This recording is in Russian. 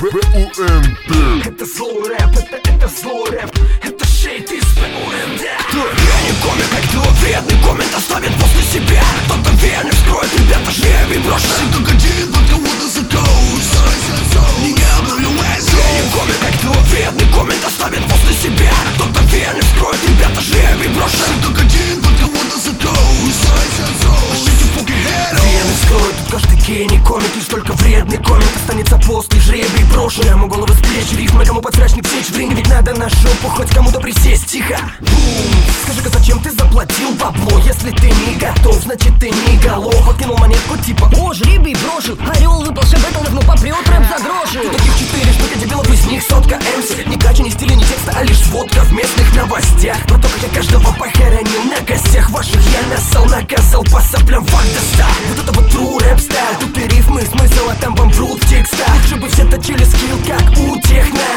БУНД. Это злой рэп, это злой рэп, это шейд из БУНД. Я не комик, а кто вредный коммент оставит после себя. Кто-то верный вскроет, ребята, жребий брошен. Только один под кого-то закоус. Не обновляйся. Я не комик, а кто вредный коммент оставит после себя. Кто-то верный вскроет, ребята, жребий брошен. Только один под кого-то закоус. Вены вскроют, тут каждый гений комик. Лишь только вредный коммент останется после жребий брошен. Ему головы с плеч, рифмы, кому подсрачник сечь. Время ведь надо на жопу, хоть кому-то присесть. Тихо, бум. Скажи-ка, зачем ты заплатил бабло? Если ты не готов, значит ты не голов. Откинул монетку типа: о, жребий брошен. Орел выпал шебетал, но попрет рэп за гроши. Тут таких 4 штуки дебилов, из них сотка МС. Ни кача, ни стиля, ни текста, а лишь сводка в местных новостях. Про то, как я каждого похоронил на гостях ваших. Я нассал, наказал по соплям, факт доста. Вот это вот true рэп стайл. Тут и рифмы, смысл, а там вам врут в текстах. Лучше бы все точили скилл, как у техно.